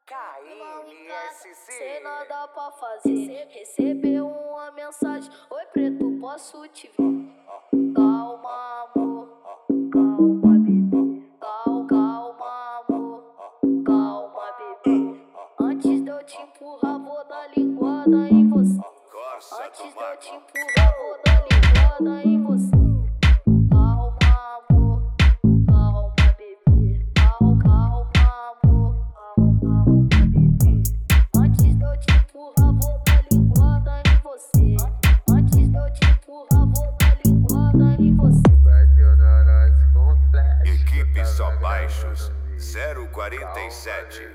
KNSC. Sem nada pra fazer, recebeu uma mensagem: oi preto, posso te ver? Calma amor, calma bebê, calma amor, calma bebê. Antes de eu te empurrar vou dar linguada em você. Antes de eu te empurrar vou dar linguada em você. Calma amor, calma bebê, calma amor, calma bebê. Antes de eu te empurrar vou dar linguada em você. Antes de eu te empurrar vou dar linguada em você. Bateu na nós com flash. Equipe Só Baixos 047.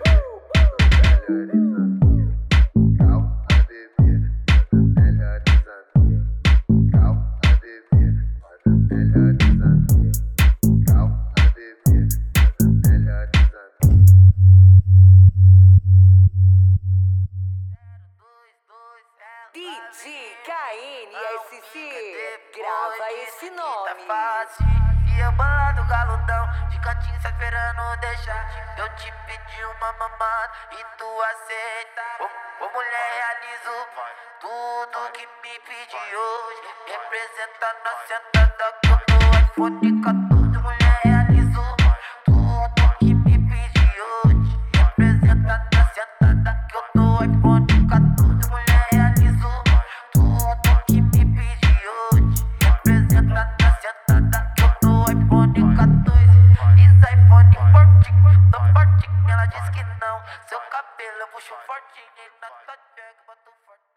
DJ KNSC, grava esse nome. E eu bolado galudão, de cantinho só esperando deixar. Eu te pedi uma mamada e tu aceita. Ô mulher, realizo tudo que me pedi hoje. Representa na sentada que eu tô iPhone 14. Mulher, realizo tudo que me pedi hoje. Representa na sentada que eu tô iPhone 14. Mulher, realizo tudo que me pedi hoje. Representa na sentada que eu tô iPhone 14. Esse iPhone fortinho, tô fortinho. Ela diz que não. Seu cabelo eu puxo fortinho. Na tua check, boto forte.